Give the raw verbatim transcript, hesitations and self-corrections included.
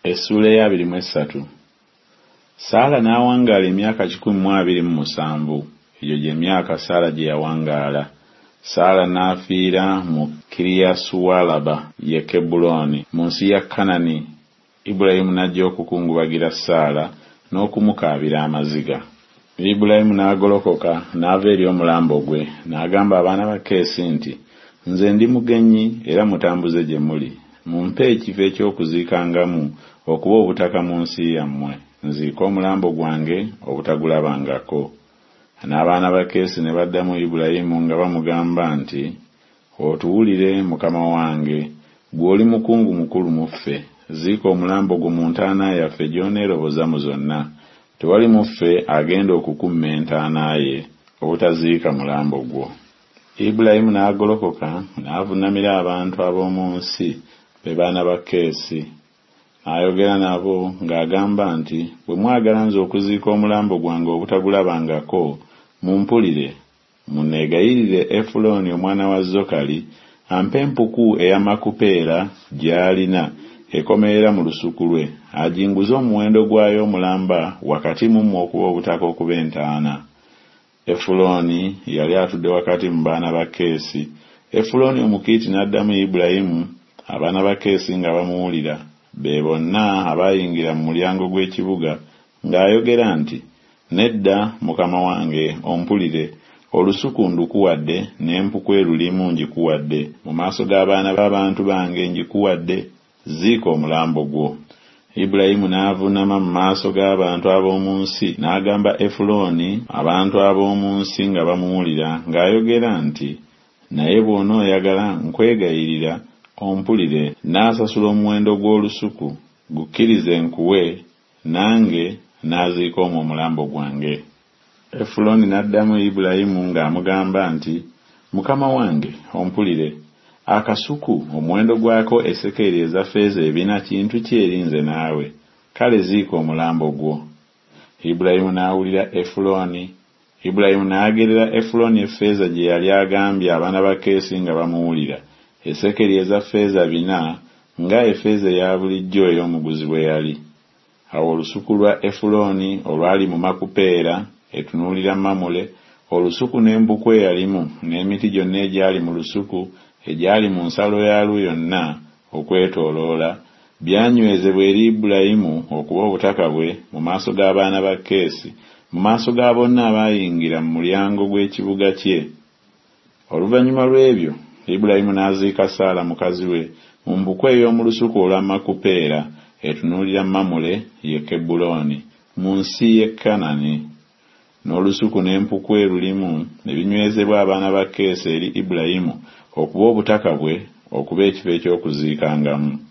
Essula ya abiri mu esatu. Saala n'awangaala emyaka kikumi mu abiri mu musanvu. Egyo gye myaka Saala gye yawangaala. Saala n'afiira mu Kiriyasuwalaba ye Kebbulooni mu nsi ya Kanani. Ibulayimu n'ajja okukungubagira Saala n'okumukaabira amaziga. Ibulayimu n'agolokoka n'ava eri omulambo gwe n'agamba abaana ba Keesi nti, nze ndi mugenyi era mutambuze gye muli. Mumpe ekifo eky'okuziikangamu okuba obutaka mu nsi yammwe, nziika omulambo gwange obutagulabangako. N'abaana ba Keesi ne baddamu Ibulayimu nga bamugamba nti, otuwulire mukama wange, gw'oli mukungu mukulu mu ffe, ziika omulambo gwo mu ntaana yaffe gy'oneeroboza mu zonna. Tewali mu ffe agenda okukumma entaana ye obutaziika mulambo gwo. Ibulayimu n'agolokoka n'avuunamira abantu ab'omu nsi be baana ba Keesi. N'ayogera nabo ng'agamba nti, bwe mwagala nze okuziika omulambo gwange obutagulabangako, mumpulire, munneegayirire Efulooni omwana wa Zokali ampe empuku ey'amakupeera gy'alina ekomerera mu lusuku lwe, ajinguze omuwendo gwayo omulamba wakati mu mmwe okuba obutaka okuba entaana. Efulooni yali atudde wakati mu baana ba Keesi. Efulooni Omukiiti n'addamu Ibulayimu, abaana ba Keesi nga bamuwulira, be bonna abayingira mu mulyango gw'ekibuga, ng'ayogera nti, nedda mukama wange, ompulire, olusuku ndukuwadde n'empuku erulimu ngikuwadde, mu maaso g'abaana b'abantu bange ngikuwadde, ziika omulambo gwo. Ibulayimu n'avuunama mu maaso g'abantu ab'omu nsi n'agamba Efulooni, abantu ab'omu nsi nga bamuwulira, ng'ayogera nti, naye bw'onooyagala nkwegayirira ompulire, n'asasula omuwendo gw'olusuku, gukkirize nkuwe, nange n'aziika omwo omulambo gwange. Efulooni n'addamu Ibulayimu ng'amugamba nti, mukama wange, ompulire, akasuku omuwendo gwako esekeri eza ffeeza ebina kintu kyerinze naawe, kale ziika omulambo gwo. Ibulayimu n'awulira Efulooni. Ibulayimu n'agerera Efulooni effeeza gye yali agambye abaana ba Keesi nga bamuwulira, esekeri eza ffeeza bina nga effeeza eya bulijjo ey'omuguzi bwe yali. Awo olusuku lwa Efulooni olwali mu makupeera etunuulira Mamule, olusuku n'empuku eyalimu n'emiti gyonna egyali mu lusuku egyali mu nsalo yaalwo yonna okwetooloola, byanywezebwa eri Ibulayimu okuba obutaka bwe mu maaso g'abaana ba Keesi, mu maaso ga bonna abayingira mu mulyango gw'ekibuga kye. Oluvannyuma lw'ebyo, Ibulayimu n'aziika Saala mukazi we mu mpuku ey'omu lusuku olwa Makupeera etunuulira Mamule ye Kebbulooni mu nsi y'e Kanani. N'olusuku n'empuku erulimu ne binywezebwa abaana ba Keesi eri Ibulayimu okuba obutaka bwe okuba ekifo eky'okuziikangamu.